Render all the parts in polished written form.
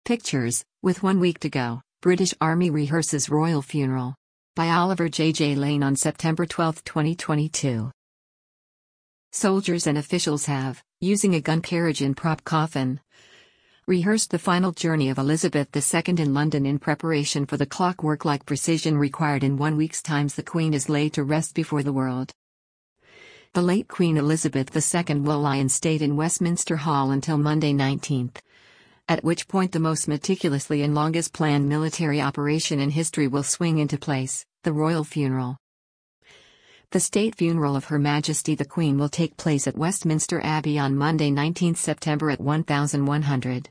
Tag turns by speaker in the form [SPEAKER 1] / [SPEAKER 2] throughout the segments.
[SPEAKER 1] Pictures, with 1 week to go, British Army rehearses royal funeral. By Oliver J. Lane on September 12, 2022. Soldiers and officials have, using a gun carriage and prop coffin, rehearsed the final journey of Elizabeth II in London in preparation for the clockwork-like precision required in 1 week's time. The Queen is laid to rest before the world. The late Queen Elizabeth II will lie in state in Westminster Hall until Monday 19th, at which point the most meticulously and longest planned military operation in history will swing into place, the royal funeral. The state funeral of Her Majesty the Queen will take place at Westminster Abbey on Monday 19 September at 1100.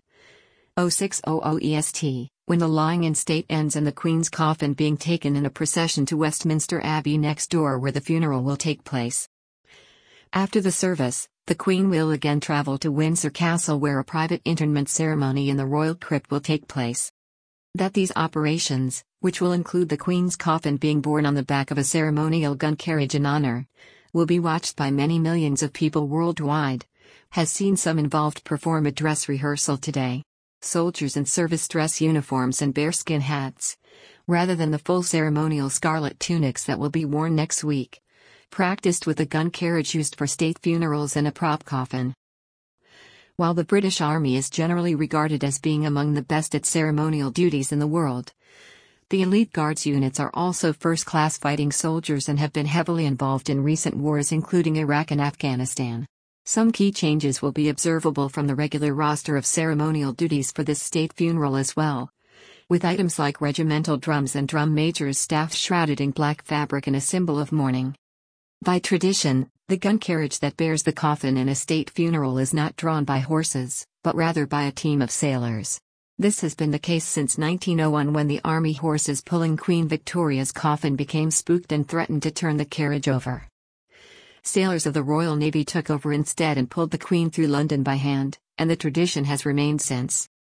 [SPEAKER 1] 0600 EST, when the lying in state ends and the Queen's coffin being taken in a procession to Westminster Abbey next door where the funeral will take place. After the service, the Queen will again travel to Windsor Castle where a private interment ceremony in the royal crypt will take place. That these operations, which will include the Queen's coffin being borne on the back of a ceremonial gun carriage in honor, will be watched by many millions of people worldwide, has seen some involved perform a dress rehearsal today. Soldiers in service dress uniforms and bearskin hats, rather than the full ceremonial scarlet tunics that will be worn next week, practiced with a gun carriage used for state funerals and a prop coffin. While the British Army is generally regarded as being among the best at ceremonial duties in the world, the elite Guards units are also first-class fighting soldiers and have been heavily involved in recent wars including Iraq and Afghanistan. Some key changes will be observable from the regular roster of ceremonial duties for this state funeral as well, with items like regimental drums and drum majors' staff shrouded in black fabric and a symbol of mourning. By tradition, the gun carriage that bears the coffin in a state funeral is not drawn by horses, but rather by a team of sailors. This has been the case since 1901 when the army horses pulling Queen Victoria's coffin became spooked and threatened to turn the carriage over. Sailors of the Royal Navy took over instead and pulled the Queen through London by hand, and the tradition has remained since.